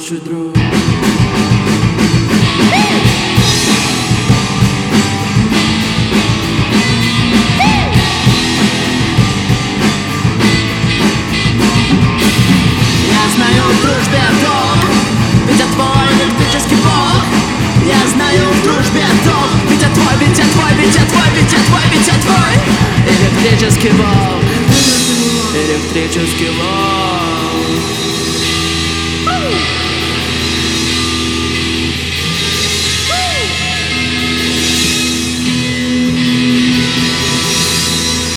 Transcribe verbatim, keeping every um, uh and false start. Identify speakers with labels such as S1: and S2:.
S1: лучший друг. Я знаю, в дружбе долг, ведь я твой электрический бог. Я знаю, в дружбе долг, ведь я твой, ведь я твой, ведь я твой, ведь я твой, ведь я твой электрический бог. Электрический волк.